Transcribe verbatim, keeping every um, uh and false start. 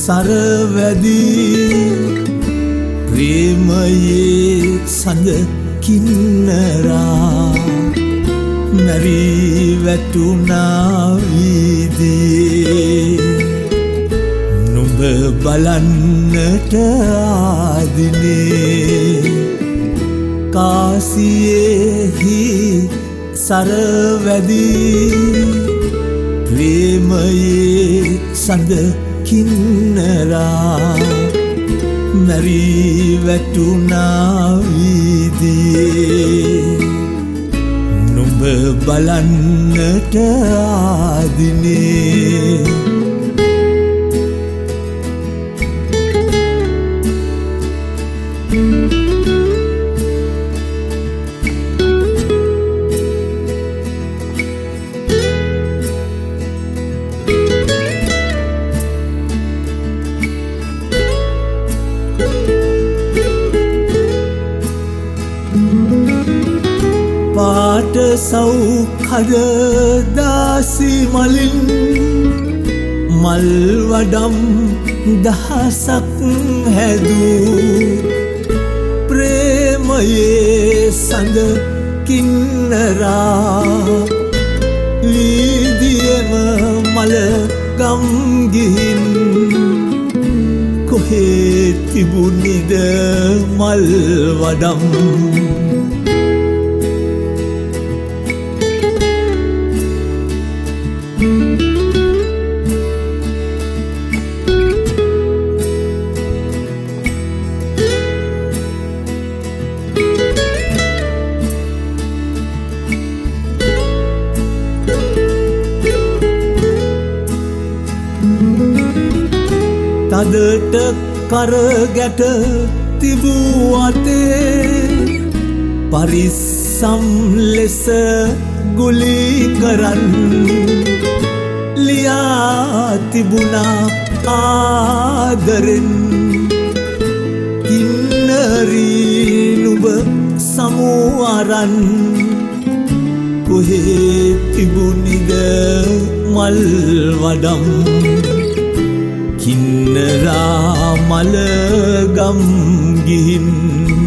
සරවැදි ප්‍රේමයේ සඳ කින්නරා මැරී වැටුණා වීදියේ නුඹ බලන්නට ආදිනේ කාසියෙහි සරවැදි ප්‍රේමයේ සඳ කින්නරා මැරී වැටුණා වීදියේ නුඹ බලන්නට ආදිනේ පාට සෞඛද දාසි මලින් මල් වඩම් දහසක් හැදූ ප්‍රේමයේ සඳ කින්නරා වීදියම මල ගම් ගිහින් කොහේ තිබුණිද මල් වඩම් තදට කරගැට තිබූ අතේ පරිස්සම් ලෙස ගුලි කරන් ලියා තිබුණා ආදරෙන් කින්නරී නුඹ සමු අරන් කොහේ තිබුණිද මල් වඩම් කින්නරා මල ගම් ගිහින්